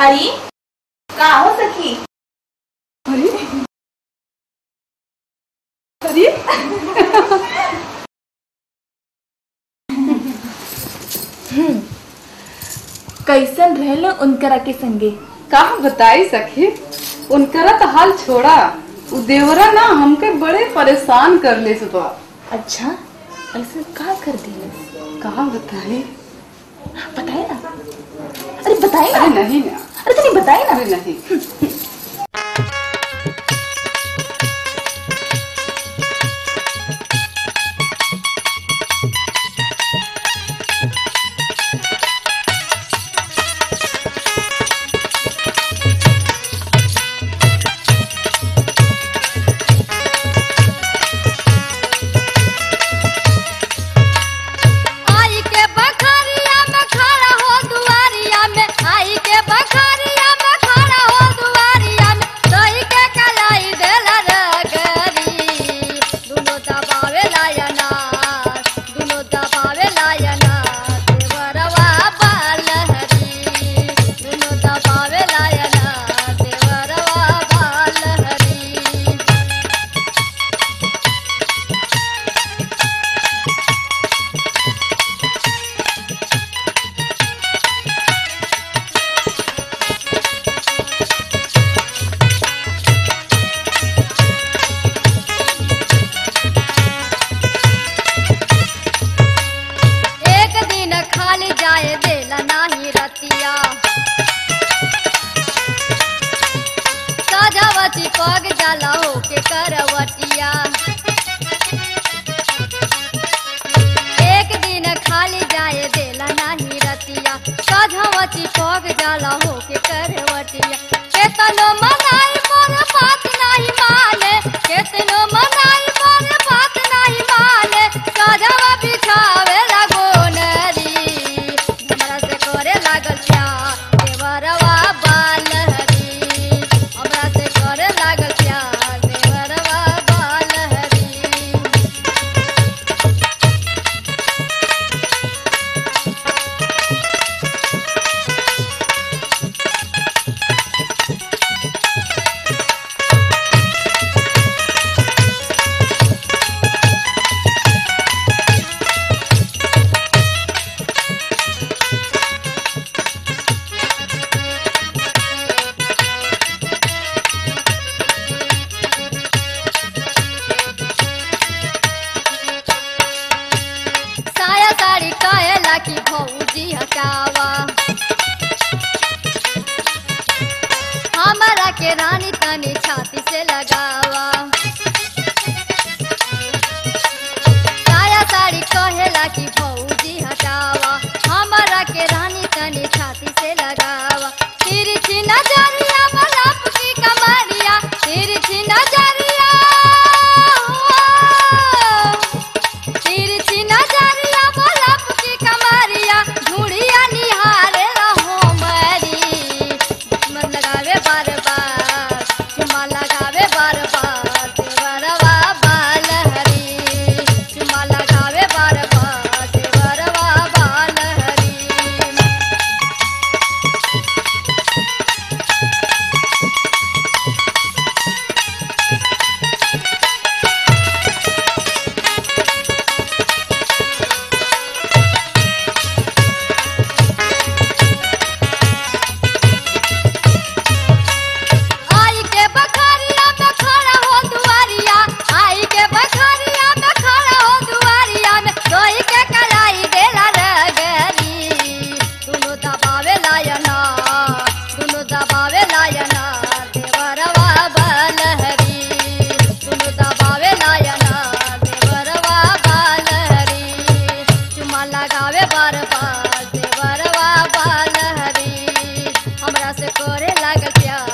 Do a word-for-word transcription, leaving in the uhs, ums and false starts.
अरे का हो सखी? अरे अरे कैसन रहल उनकरा के संगे? का बताई सखी, उनकरा तो हाल छोड़ा। उ देवरा ना हमके बड़े परेशान कर ले सुबह। अच्छा, ऐसा का कर दिए? कहाँ बताई? बताए ना। अरे बताए ना। अरे नहीं ना। अरे तनी बताए ना। अरे नहीं। सजावटी पग जाला होके करवटिया, एक दिन खाली जाए देला नाही रतिया। सजावटी पग जाला होके करवटिया, केतनो मनाई मोर बात नहीं माने, केतनो मनाई मोर बात नहीं माने। सजावा बिछावे लगो नरी, हमरा से करे लागल प्यार देवरवा बाल हरी, हमरा से करे लागल प्यार देवरवा बाल हरी। साया साड़ी काहेला की भौजी हटावा, हमारा के रानी तनी छाती से लगावा। साया साड़ी कहेला की भौजी हटावा, हमारा के रानी तनी छाती से लगावा। तिरछी नजरिया बलप की कमरिया, तिरछी नजरिया, तिरछी नजरिया बलप की कमरिया। झुड़िया निहारे रहो मरी, मन लगावे बार बार, चुमा लगावे बार बार देवरवा बाल हरी, चुमा लगावे बार बार देवरवा बाल हरी। आई के बखरिया में खड़ा हो दुआरिया, आई के बखरिया में खड़ा हो दुआरिया में। सोई के कलाई देला रगरी, दुनो दबावे लायना, दुनो दबावे लायना देवरवा बाल हरी, दुनो दबावे लायना देवरवा बाल हरी। चुमा लगावे बार बार देवरवा बाल हरी, हमरा से करे लागल प्यार